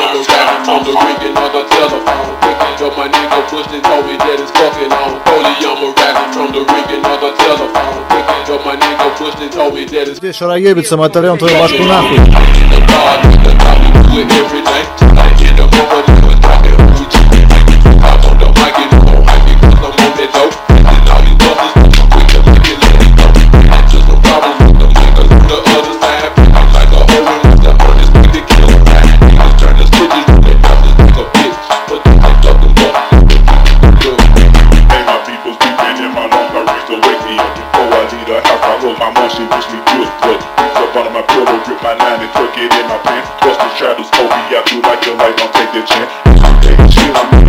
the rapping from the ringing of the telephone. Picking up my nigga pushed and told me that it's fucking on. Holy, I'm a rapping from the ringing of the telephone. Picking up my nigga pushed and told me that it's Wiesz, rajebica, materiał to baszku nahoj. My motion push me to a foot. Reach up under my pillow, grip my 9 and tuck it in my pants. Bust the shadows, smoke me out through like your light, don't take that chance. Chill,